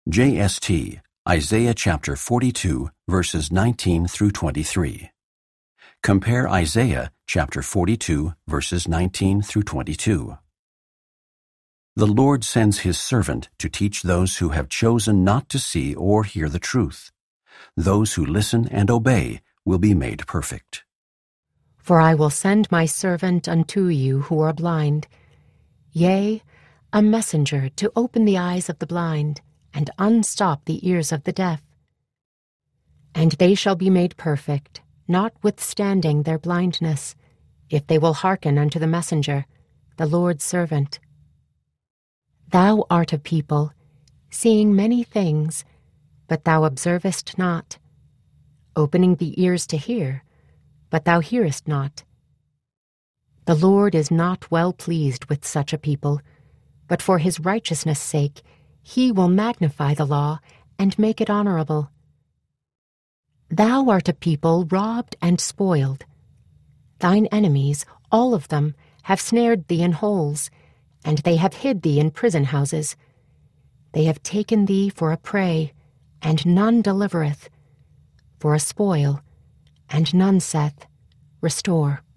JST, Isaiah chapter 42, verses 19 through 23. Compare Isaiah chapter 42, verses 19 through 22. The Lord sends his servant to teach those who have chosen not to see or hear the truth. Those who listen and obey will be made perfect. For I will send my servant unto you who are blind, yea, a messenger to open the eyes of the blind, and unstop the ears of the deaf. And they shall be made perfect, notwithstanding their blindness, if they will hearken unto the messenger, the Lord's servant. Thou art a people, seeing many things, but thou observest not, opening the ears to hear, but thou hearest not. The Lord is not well pleased with such a people, but for his righteousness' sake he will magnify the law and make it honorable. Thou art a people robbed and spoiled. Thine enemies, all of them, have snared thee in holes, and they have hid thee in prison houses. They have taken thee for a prey, and none delivereth, for a spoil, and none saith, Restore.